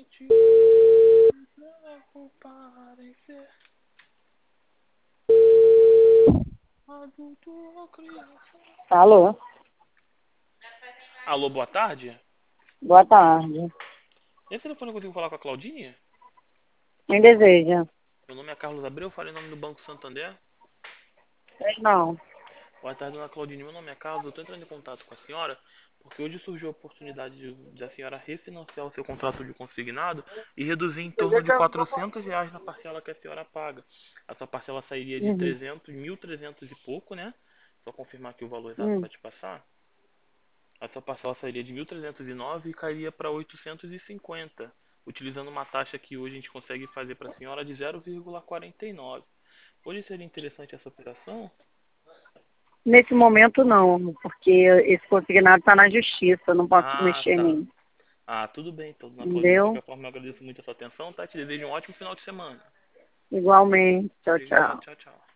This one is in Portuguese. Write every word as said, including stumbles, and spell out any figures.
Motivo para ser adulto ou criança. Alô? Alô, boa tarde. Boa tarde. Esse telefone eu consigo falar com a Claudinha? Quem deseja? Meu nome é Carlos Abreu, falei em nome do Banco Santander. Sei não. Boa tarde, dona Claudine. Meu nome é Carlos. Eu estou entrando em contato com a senhora porque hoje surgiu a oportunidade de, de a senhora refinanciar o seu contrato de consignado e reduzir em torno de quatrocentos reais na parcela que a senhora paga. A sua parcela sairia de Uhum. trezentos, mil e trezentos e pouco, né? Só confirmar aqui o valor exato Uhum. para te passar. A sua parcela sairia de mil trezentos e nove e cairia para oitocentos e cinquenta, utilizando uma taxa que hoje a gente consegue fazer para a senhora de zero vírgula quarenta e nove. Hoje seria interessante essa operação? Nesse momento não, porque esse consignado está na justiça, eu não posso Ah, mexer tá. nele. Ah, tudo bem, então, dona Claudine. De Entendeu? qualquer forma, eu agradeço muito a sua atenção, tá? Te desejo um ótimo final de semana. Igualmente. Tchau, Obrigado, tchau. tchau, tchau.